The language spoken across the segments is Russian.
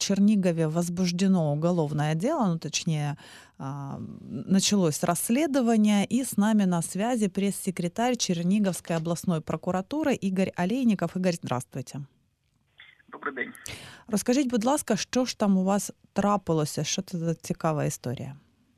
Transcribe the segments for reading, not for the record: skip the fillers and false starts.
Чернигове возбуждено уголовное дело, ну, точнее, началось расследование, и с нами на связи пресс-секретарь Черниговской областной прокуратури Ігор Олейніков. Ігор, здравствуйте. Добрий день. Розкажіть, будь ласка, що ж там у вас трапилося, що це за цікава історія?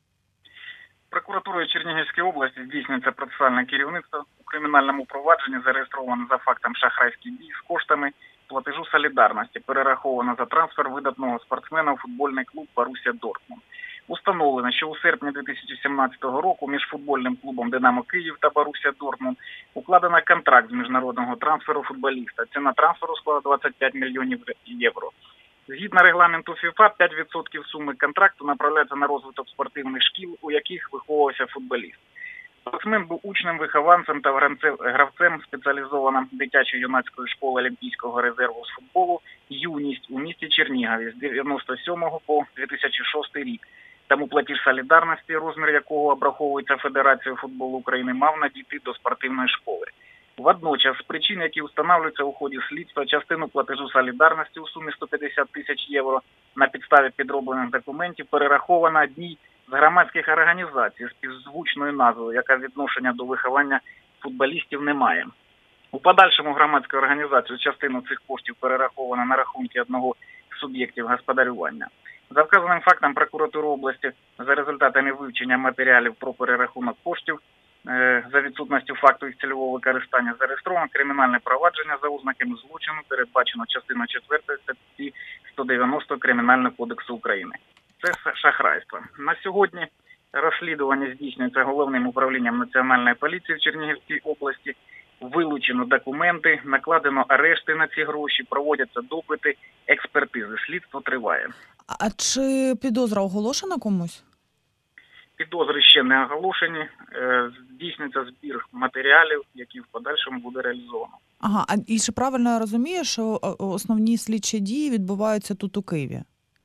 Прокуратурою Чернігівської області здійснюється процесуальне керівництво у кримінальному провадженні, зареєстровано за фактом шахрайських дій з коштами платежу солідарності, перераховано за трансфер видатного спортсмена у футбольний клуб «Боруссия Дортмунд». Установлено, що у серпні 2017 року між футбольним клубом «Динамо Київ» та «Боруссия Дортмунд» укладено контракт з міжнародного трансферу футболіста. Ціна трансферу склала 25 мільйонів євро. Згідно регламенту ФІФА, 5% суми контракту направляється на розвиток спортивних шкіл, у яких виховувався футболіст. Спортсмен був учнем-вихованцем та гравцем спеціалізованої дитячо-юнацької школи Олімпійського резерву з футболу «Юність» у місті Чернігові з 1997 по 2006 рік. Тому платіж солідарності, розмір якого обраховується Федерацією футболу України, мав надійти до спортивної школи. Водночас, з причин, які встановлюються у ході слідства, частину платежу солідарності у сумі 150 тисяч євро на підставі підроблених документів перераховано одній з громадських організацій з співзвучною назвою, яка відношення до виховання футболістів не має. У подальшому громадську організацію частину цих коштів перераховано на рахунки одного з суб'єктів господарювання. За вказаним фактом прокуратура області за результатами вивчення матеріалів про перерахунок коштів за відсутністю факту їх цільового використання зареєстровано кримінальне провадження за ознаками злочину, передбачено частиною 4 статті 190 Кримінального кодексу України. Це шахрайство. На сьогодні розслідування здійснюється Головним управлінням Національної поліції в Чернігівській області. Вилучено документи, накладено арешти на ці гроші, проводяться допити, експертизи. Слідство триває. А чи підозра оголошена комусь? Підозри ще не оголошені. Здійснюється збір матеріалів, які в подальшому буде реалізовано. Ага, і чи правильно я розумію, що основні слідчі дії відбуваються тут у Києві?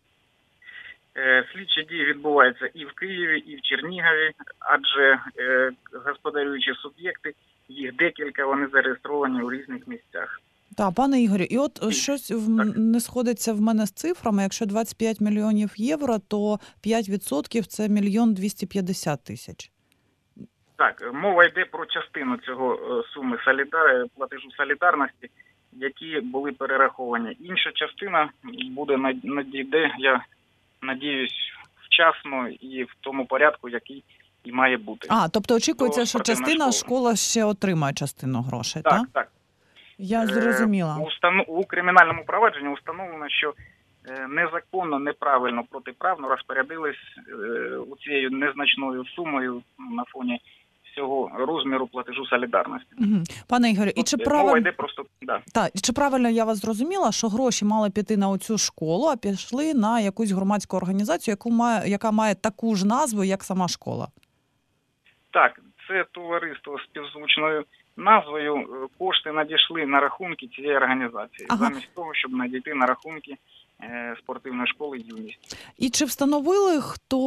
Слідчі дії відбуваються і в Києві, і в Чернігові, адже господарюючі суб'єкти, їх декілька, вони зареєстровані у різних місцях. Так, пане Ігорю, і от щось не сходиться в мене з цифрами. Якщо 25 мільйонів євро, то 5% – це 1 250 000. Так, мова йде про частину цього суми платежу солідарності, які були перераховані. Інша частина буде надійде, я надіюсь, вчасно і в тому порядку, який і має бути. Тобто очікується, що частина школа ще отримає частину грошей, так? Так. Я зрозуміла. У кримінальному провадженні установлено, що незаконно, неправильно, протиправно розпорядились цією незначною сумою на фоні всього розміру платежу солідарності. Угу. Пане Ігорю, і чи правильно... йде просто... чи правильно я вас зрозуміла, що гроші мали піти на оцю школу, а пішли на якусь громадську організацію, яка має таку ж назву, як сама школа? Так, це товариство з співзвучною назвою. Кошти надійшли на рахунки цієї організації, замість того, щоб надійти на рахунки спортивної школи «Юність». І чи встановили,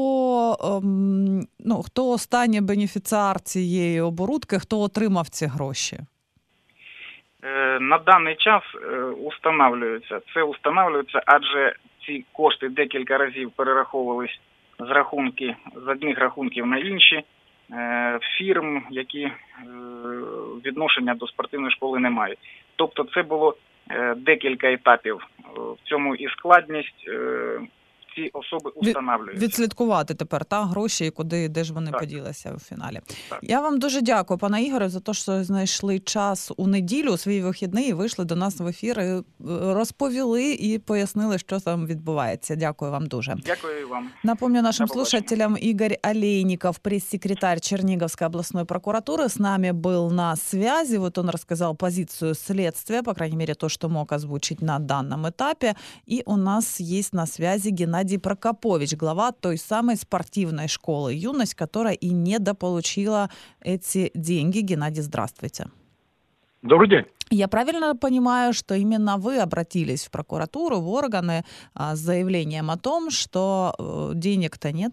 хто останній бенефіціар цієї оборудки, хто отримав ці гроші? На даний час це установлюється, адже ці кошти декілька разів перераховувались з одних рахунків на інші фірм, які відношення до спортивної школи не мають. Тобто це було декілька етапів. В цьому і складність, ці особи установлюються. Відслідкувати тепер гроші і де ж вони поділися у фіналі. Так. Я вам дуже дякую, пане Ігоре, за те, що знайшли час у неділю, у свій вихідний, і вийшли до нас в ефір, і розповіли і пояснили, що там відбувається. Дякую вам дуже. Дякую і вам. Напомню нашим слушателям, Игорь Олейников, пресс-секретарь Черниговской областной прокуратуры, с нами был на связи. Вот он рассказал позицию следствия, по крайней мере, то, что мог озвучить на данном этапе. И у нас есть на связи Геннадий Прокопович, глава той самой спортивной школы «Юность», которая и недополучила эти деньги. Геннадий, здравствуйте. Добрый день. Я правильно понимаю, что именно вы обратились в прокуратуру, в органы с заявлением о том, что денег-то нет?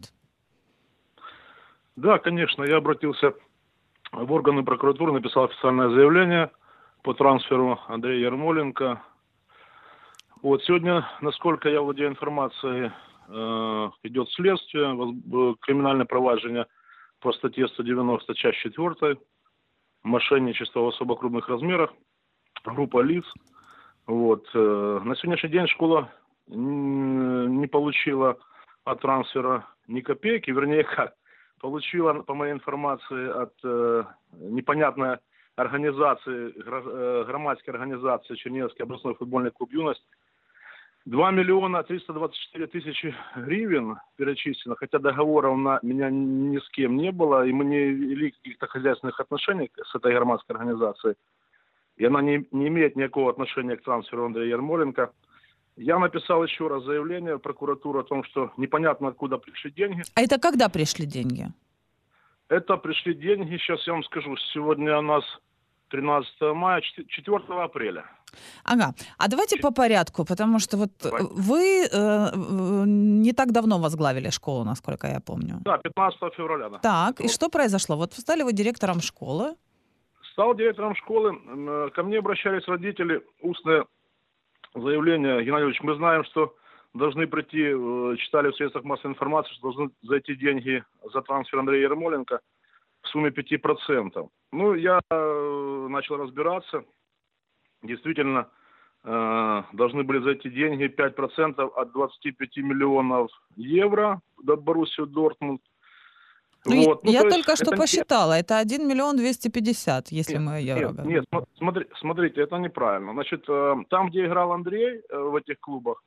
Да, конечно, я обратился в органы прокуратуры, написал официальное заявление по трансферу Андрея Ярмоленко Вот сегодня, насколько я владею информацией, идет следствие, криминальное проваджение по статье 190, часть 4, мошенничество в особо крупных размерах, группа лиц. Вот. На сегодняшний день школа не получила от трансфера ни копейки, вернее как, получила, по моей информации, от непонятной организации, громадской организации Черниговский областной футбольный клуб «Юность», 2 миллиона 324 тысячи гривен перечислено, хотя договора у меня ни с кем не было, и мы не вели каких-то хозяйственных отношений с этой громадской организацией, и она не имеет никакого отношения к трансферу Андрея Ярмоленко. Я написал еще раз заявление в прокуратуру о том, что непонятно, откуда пришли деньги. А это когда пришли деньги? Это пришли деньги, сейчас я вам скажу, сегодня у нас 13 мая, 4 апреля. Ага. А давайте по порядку, потому что вот вы не так давно возглавили школу, насколько я помню. Да, 15 февраля. Да. Так, и что произошло? Вот стали вы директором школы? Стал директором школы, ко мне обращались родители, устное заявление: Геннадий Ильич, мы знаем, что должны прийти, читали в средствах массовой информации, что должны зайти деньги за трансфер Андрея Ярмоленко в сумме 5%. Ну, я начал разбираться. Действительно, должны были зайти деньги 5% от 25 миллионов евро до Боруссии Дортмунд. Ну, вот. Я только что посчитала, это 1 миллион 250, если мы евро говорим. Нет, смотрите, это неправильно. Значит, там, где играл Андрей, в этих клубах,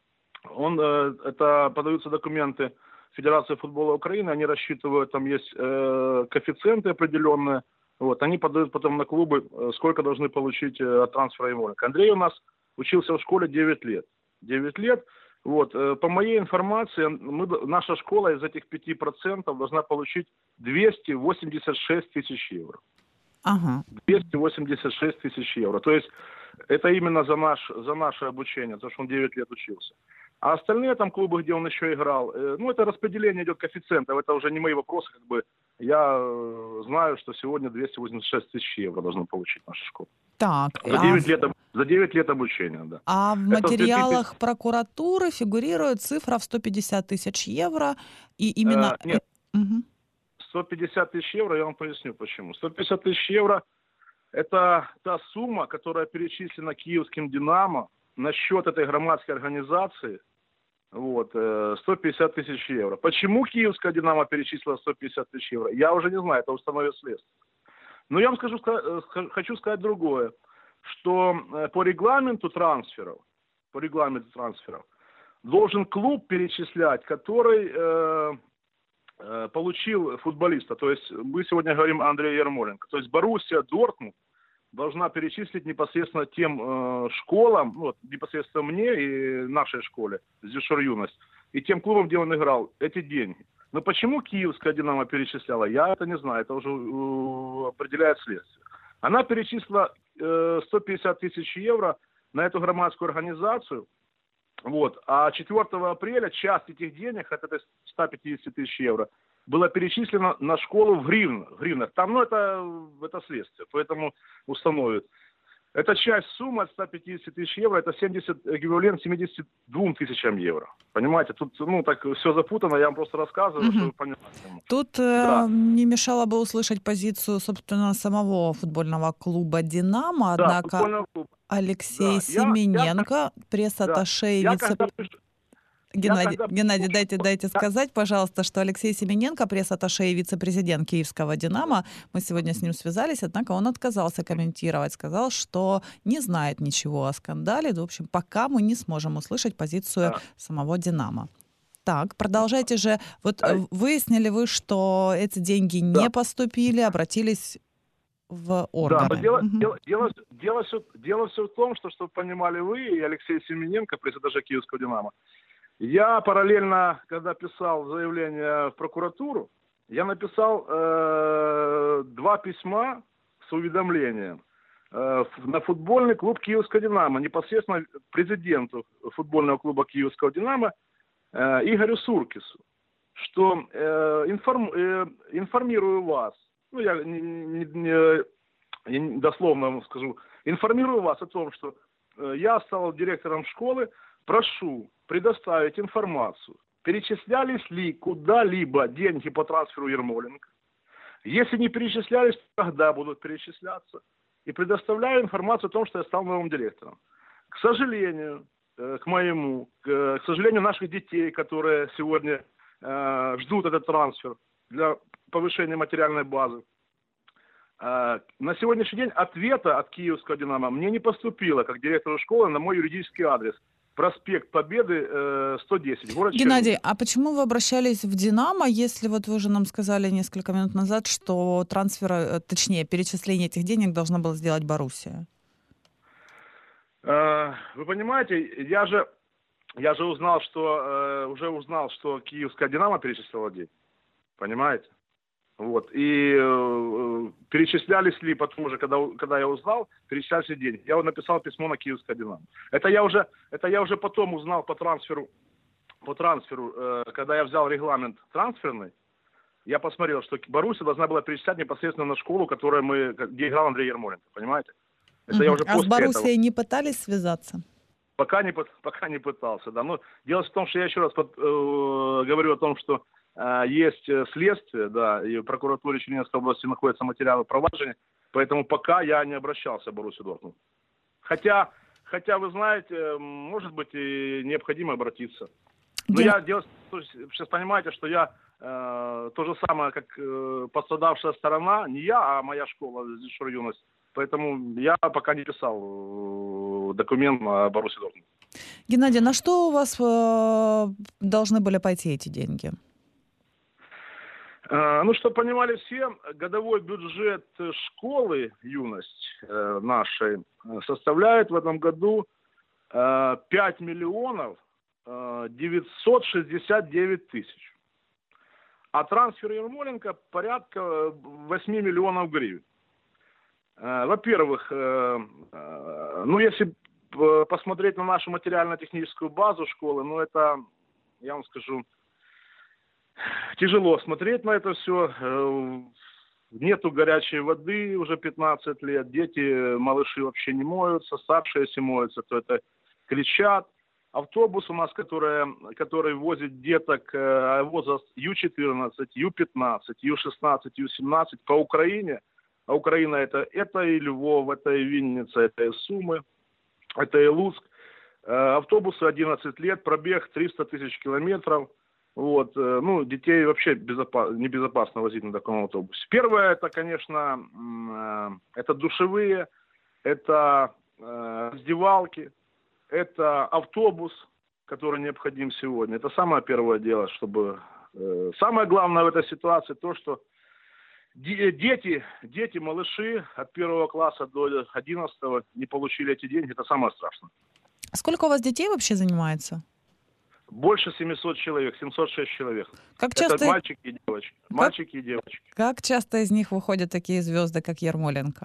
это подаются документы Федерации футбола Украины, они рассчитывают, там есть коэффициенты определенные, вот, они подают потом на клубы, сколько должны получить от трансфера Ярмоленко. Андрей у нас учился в школе 9 лет. 9 лет. Вот, по моей информации, наша школа из этих 5% должна получить 286 тысяч евро. Ага. 286 тысяч евро. То есть это именно за наше обучение, потому что он 9 лет учился. А остальные там клубы, где он еще играл, ну, это распределение идет коэффициентов, это уже не мои вопросы, как бы. Я знаю, что сегодня 286 тысяч евро должна получить наша школа. Так. За 9 лет обучения, да. А в материалах прокуратуры фигурирует цифра в 150 тысяч евро, и именно... Нет. Угу. 150 тысяч евро, я вам поясню почему. 150 тысяч евро – это та сумма, которая перечислена киевским «Динамо» на счет этой громадской организации. Вот, 150 тысяч евро. Почему киевская «Динамо» перечислила 150 тысяч евро? Я уже не знаю, это установит следствие. Но я вам хочу сказать другое, что по регламенту трансферов должен клуб перечислять, который получил футболиста. То есть мы сегодня говорим о Андрее Ярмоленко. То есть Боруссия Дортмунд должна перечислить непосредственно тем школам, вот, непосредственно мне и нашей школе, Зюшор Юность, и тем клубам, где он играл, эти деньги. Но почему киевская «Динамо» перечисляла, я это не знаю, это уже определяет следствие. Она перечислила 150 тысяч евро на эту громадскую организацию, вот, а 4 апреля часть этих денег, от этой 150 тысяч евро, была перечислена на школу в гривнах. Там, ну, это следствие, поэтому установят. Эта часть суммы от 150 тысяч евро, это эквивалент 72 тысячам евро. Понимаете, тут, ну, так все запутано, я вам просто рассказываю, чтобы вы понимали. Тут не мешало бы услышать позицию, собственно, самого футбольного клуба «Динамо», однако Алексей Семененко, пресс-атташе и Геннадий, дайте сказать, пожалуйста, что Алексей Семененко, пресс-атташе и вице-президент киевского «Динамо», мы сегодня с ним связались, однако он отказался комментировать, сказал, что не знает ничего о скандале. В общем, пока мы не сможем услышать позицию самого «Динамо». Так, продолжайте же. Вот выяснили вы, что эти деньги не поступили, обратились в органы. Да, но дело все в том, что, чтобы понимали вы и Алексей Семененко, пресс-атташе киевского «Динамо», я параллельно, когда писал заявление в прокуратуру, я написал 2 письма с уведомлением на футбольный клуб «Киевская «Динамо», непосредственно президенту футбольного клуба «Киевского «Динамо» Игорю Суркису, что информирую вас, ну, я не дословно вам скажу, информирую вас о том, что я стал директором школы, прошу предоставить информацию, перечислялись ли куда-либо деньги по трансферу Ермоленко. Если не перечислялись, когда будут перечисляться. И предоставляю информацию о том, что я стал новым директором. К сожалению, к сожалению, наших детей, которые сегодня ждут этот трансфер для повышения материальной базы, на сегодняшний день ответа от Киевского «Динамо» мне не поступило, как директору школы, на мой юридический адрес. Проспект Победы, 110, город Геннадий, Чернигов. а почему вы обращались в «Динамо», если вот вы уже нам сказали несколько минут назад, что трансфер, точнее, перечисление этих денег должна была сделать Боруссия? Вы понимаете, я же узнал, что Киевская «Динамо» перечислила деньги. Понимаете? Вот. И перечислялись ли потом уже, когда я узнал, перечислялись ли деньги. Я написал письмо на Киевское «Динамо». Это я уже потом узнал по трансферу, когда я взял регламент трансферный, я посмотрел, что Боруссия должна была перечислять непосредственно на школу, где играл Андрей Ермоленко. Понимаете? Это я уже А с после Боруссией этого. не пытались связаться? Пока не пытался, да. Но дело в том, что я еще раз говорю о том, что есть следствие, да, и в прокуратуре Черниговской области находятся материалы проваджения, поэтому пока я не обращался в Боруссию Дортмунд. Хотя, вы знаете, может быть, и необходимо обратиться. Но сейчас понимаете, что я то же самое, как пострадавшая сторона, не я, а моя школа «Зишур юность». Поэтому я пока не писал документ на Боруссию Дортмунд. Геннадий, на что у вас должны были пойти эти деньги? Ну, чтобы понимали все, годовой бюджет школы «Юность» нашей составляет в этом году 5 миллионов 969 тысяч. А трансфер Ермоленко порядка 8 миллионов гривен. Во-первых, если посмотреть на нашу материально-техническую базу школы, это, я вам скажу, тяжело смотреть на это все. Нету горячей воды уже 15 лет, дети, малыши вообще не моются, старшие, если моются, то это кричат. Автобус у нас, который возит деток возраст Ю-14, Ю-15, Ю-16, Ю-17 по Украине. А Украина это и Львов, это и Винница, это и Сумы, это и Луцк. Автобусу 11 лет, пробег 300 тысяч километров. Вот. Детей вообще небезопасно возить на таком автобусе. Первое, это, конечно, это душевые, это раздевалки, это автобус, который необходим сегодня. Это самое первое дело, чтобы... Самое главное в этой ситуации то, что дети, малыши от 1 класса до 11 не получили эти деньги. Это самое страшное. Сколько у вас детей вообще занимается? Больше 700 человек, 706 человек. Как часто... Это мальчики и девочки. Мальчики и девочки. Как часто из них выходят такие звезды, как Ермоленко?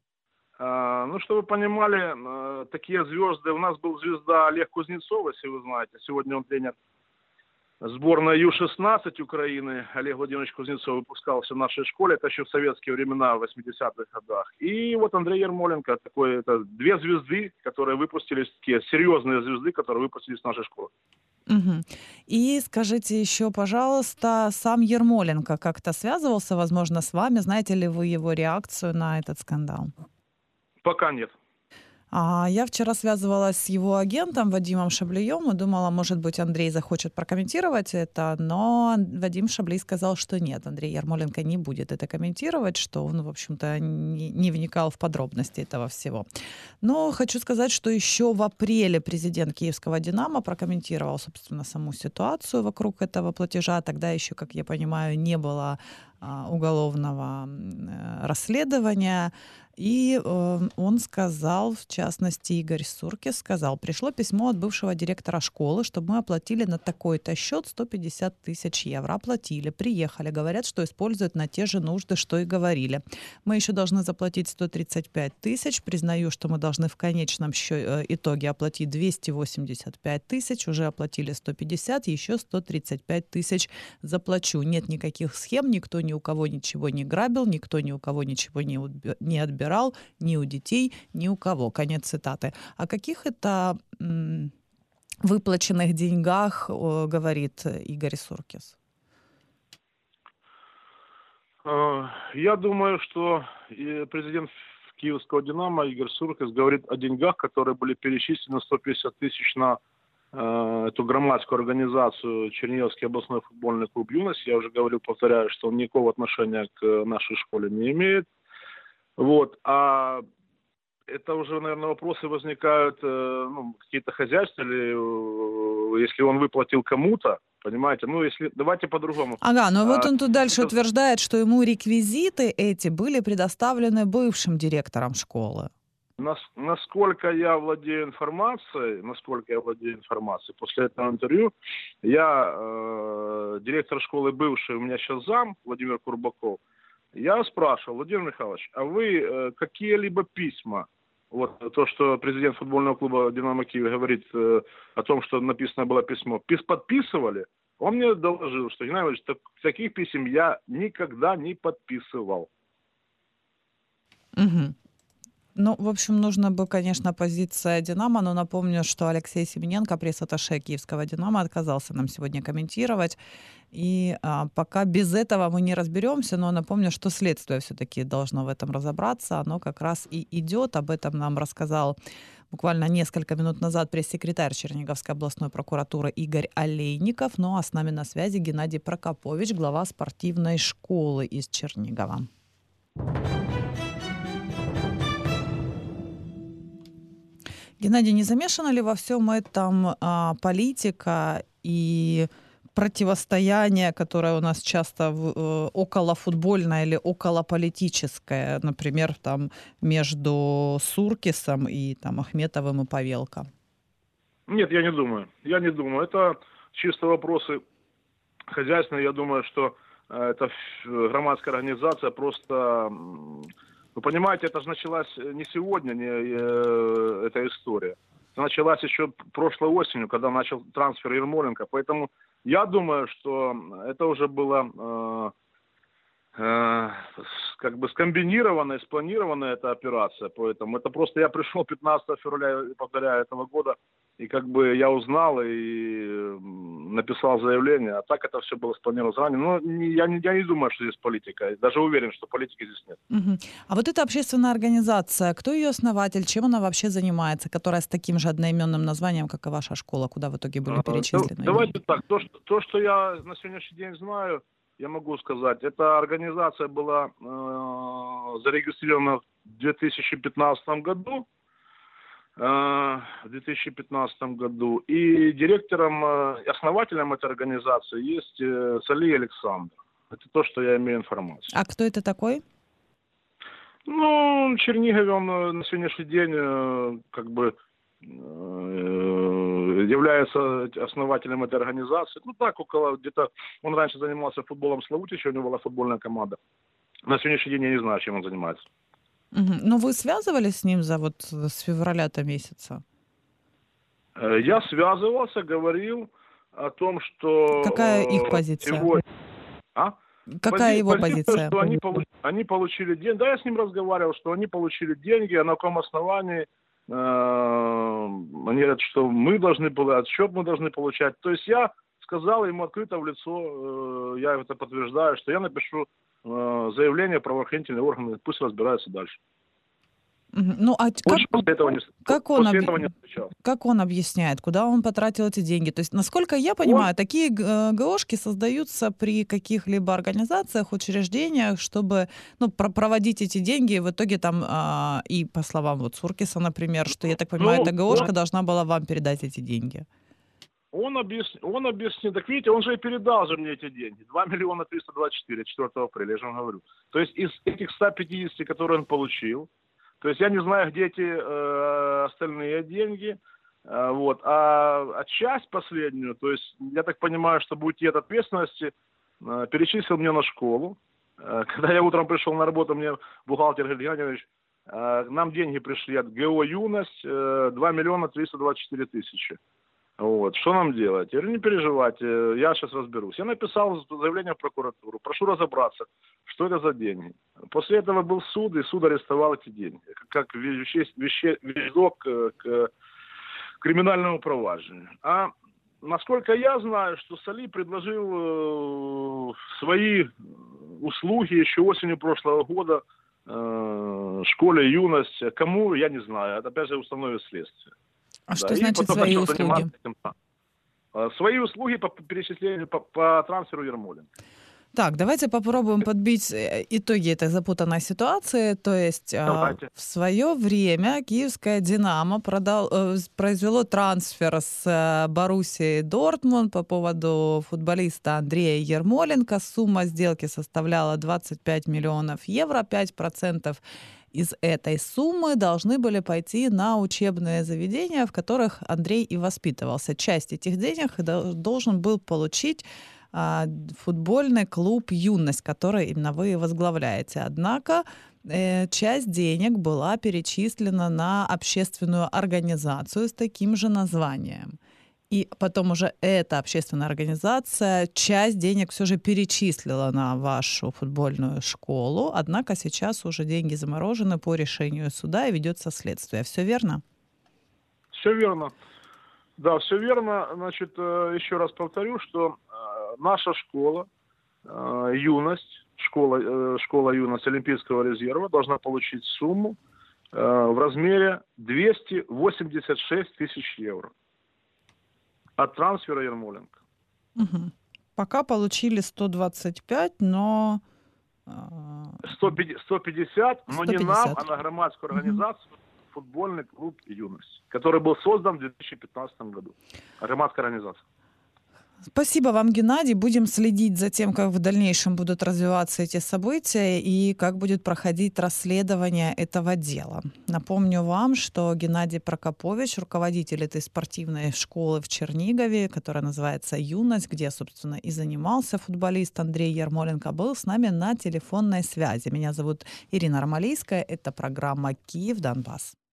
Чтобы вы понимали, такие звезды. У нас был звезда Олег Кузнецов, если вы знаете. Сегодня он тренер сборной Ю-16 Украины. Олег Владимирович Кузнецов выпускался в нашей школе. Это еще в советские времена, в 80-х годах. И вот Андрей Ермоленко. Это две звезды, которые выпустились, такие серьезные звезды, которые выпустились в нашей школе. Угу. И скажите еще, пожалуйста, сам Ермоленко как-то связывался, возможно, с вами? Знаете ли вы его реакцию на этот скандал? Пока нет. Я вчера связывалась с его агентом Вадимом Шаблием и думала, может быть, Андрей захочет прокомментировать это, но Вадим Шаблий сказал, что нет, Андрей Ермоленко не будет это комментировать, что он, в общем-то, не вникал в подробности этого всего. Но хочу сказать, что еще в апреле президент Киевского «Динамо» прокомментировал, собственно, саму ситуацию вокруг этого платежа. Тогда еще, как я понимаю, не было уголовного расследования. И он сказал, в частности, Игорь Суркис сказал, пришло письмо от бывшего директора школы, чтобы мы оплатили на такой-то счет 150 тысяч евро. Оплатили, приехали, говорят, что используют на те же нужды, что и говорили. Мы еще должны заплатить 135 тысяч. Признаю, что мы должны в конечном итоге оплатить 285 тысяч. Уже оплатили 150, еще 135 тысяч заплачу. Нет никаких схем, никто не ни у кого ничего не грабил, никто ни у кого ничего не отбирал, ни у детей, ни у кого. Конец цитаты. О каких это выплаченных деньгах говорит Игорь Суркис? Я думаю, что президент киевского «Динамо» Игорь Суркис говорит о деньгах, которые были перечислены 150 тысяч на эту громадскую организацию Черниговский областной футбольный клуб «Юность». Я уже говорил, повторяю, что он никакого отношения к нашей школе не имеет. Вот. А это уже, наверное, вопросы возникают, какие-то хозяйственные, если он выплатил кому-то, понимаете? Давайте по-другому. Ага, но вот он тут дальше утверждает, что ему реквизиты эти были предоставлены бывшим директором школы. Насколько я владею информацией, после этого интервью, директор школы бывший, у меня сейчас зам, Владимир Курбаков, я спрашивал: Владимир Михайлович, а вы какие-либо письма, вот то, что президент футбольного клуба «Динамо Киев» говорит о том, что написано было письмо, подписывали? Он мне доложил, что, Геннадий Ильич, таких писем я никогда не подписывал. Угу. Ну, в общем, нужно бы, конечно, позиция «Динамо», но напомню, что Алексей Семененко, пресс-атташе киевского «Динамо», отказался нам сегодня комментировать. И пока без этого мы не разберемся, но напомню, что следствие все-таки должно в этом разобраться. Оно как раз и идет. Об этом нам рассказал буквально несколько минут назад пресс-секретарь Черниговской областной прокуратуры Игорь Олейников. Ну а с нами на связи Геннадий Прокопович, глава спортивной школы из Чернигова. Геннадий, не замешана ли во всем этом политика и противостояние, которое у нас часто околофутбольное или околополитическое, например, там между Суркисом и Ахметовым и Павелко? Нет, я не думаю. Это чисто вопросы хозяйственные. Я думаю, что эта громадская организация просто... Вы понимаете, это же началось не сегодня, эта история. Это началась еще прошлой осенью, когда начал трансфер Ермоленко. Поэтому я думаю, что это уже было скомбинированная, спланированная эта операция. Поэтому это просто я пришел 15 февраля, повторяю, этого года, и я узнал и написал заявление. А так это все было спланировано заранее. Но я не думаю, что здесь политика. Я даже уверен, что политики здесь нет. Угу. А вот эта общественная организация, кто ее основатель, чем она вообще занимается, которая с таким же одноименным названием, как и ваша школа, куда в итоге были перечислены? Давайте так. То, что я на сегодняшний день знаю, я могу сказать. Эта организация была зарегистрирована в 2015 году. И директором, основателем этой организации есть Салий Александр. Это то, что я имею информацию. А кто это такой? В Чернигове он на сегодняшний день является основателем этой организации. Где-то он раньше занимался футболом в Славутиче, у него была футбольная команда. На сегодняшний день я не знаю, чем он занимается. Угу. Но вы связывались с ним с февраля-то месяца? Я связывался, говорил о том, что... Какая их позиция? Какая его позиция? Что они получили деньги. Да, я с ним разговаривал, что они получили деньги, а на каком основании они говорят, что мы должны были, отчет мы должны получать. То есть я сказал ему открыто в лицо, я это подтверждаю, что я напишу заявление в правоохранительные органы, пусть разбираются дальше. Ну, а как он объясняет, куда он потратил эти деньги? То есть, насколько я понимаю, такие ГОшки создаются при каких-либо организациях, учреждениях, чтобы проводить эти деньги. В итоге и по словам Суркиса, например, что, я так понимаю, эта ГОшка должна была вам передать эти деньги. Он объяснил, так видите, он же и передал мне эти деньги. 2 миллиона 324, 4 апреля, я же вам говорю. То есть из этих 150, которые он получил, то есть я не знаю, где эти остальные деньги, а часть последнюю, то есть я так понимаю, что будет от ответственности, перечислил мне на школу. Когда я утром пришел на работу, мне бухгалтер говорит: Геннадий Ильич, нам деньги пришли от ГО «Юность», 2 миллиона 324 тысячи. Вот. Что нам делать? Я говорю, не переживайте, я сейчас разберусь. Я написал заявление в прокуратуру, прошу разобраться, что это за деньги. После этого был суд, и суд арестовал эти деньги. Как вещдок к криминальному проваджению. А насколько я знаю, что Соли предложил свои услуги еще осенью прошлого года школе «Юность». Кому, я не знаю. Это опять же установит следствие. А что значит свои услуги? Свои услуги по перечислению, по трансферу Ермоленко. Так, давайте попробуем подбить итоги этой запутанной ситуации. То есть в свое время киевская «Динамо» произвело трансфер с Боруссией Дортмунд по поводу футболиста Андрея Ермоленко. Сумма сделки составляла 25 миллионов евро, 5% из этой суммы должны были пойти на учебные заведения, в которых Андрей и воспитывался. Часть этих денег должен был получить футбольный клуб «Юность», который именно вы возглавляете. Однако часть денег была перечислена на общественную организацию с таким же названием. И потом уже эта общественная организация часть денег все же перечислила на вашу футбольную школу, однако сейчас уже деньги заморожены по решению суда и ведется следствие. Все верно? Все верно. Да, все верно. Значит, еще раз повторю, что наша школа «Юность», школа «Юность» Олимпийского резерва должна получить сумму в размере 286 тысяч евро от трансфера Ермоленко. Угу. Пока получили 125, но... 150, но 150. Не нам, а на громадскую организацию футбольный клуб «Юность», который был создан в 2015 году. Громадская организация. Спасибо вам, Геннадий. Будем следить за тем, как в дальнейшем будут развиваться эти события и как будет проходить расследование этого дела. Напомню вам, что Геннадий Прокопович, руководитель этой спортивной школы в Чернигове, которая называется «Юность», где, собственно, и занимался футболист Андрей Ермоленко, был с нами на телефонной связи. Меня зовут Ирина Армалийская. Это программа «Киев, Донбасс».